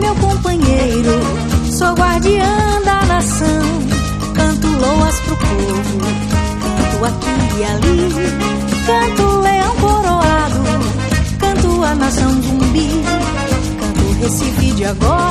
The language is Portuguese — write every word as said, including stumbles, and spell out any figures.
meu companheiro, sou guardiã da nação. Canto loas pro povo, canto aqui e ali, canto leão coroado, canto a nação zumbi, canto Recife de agora.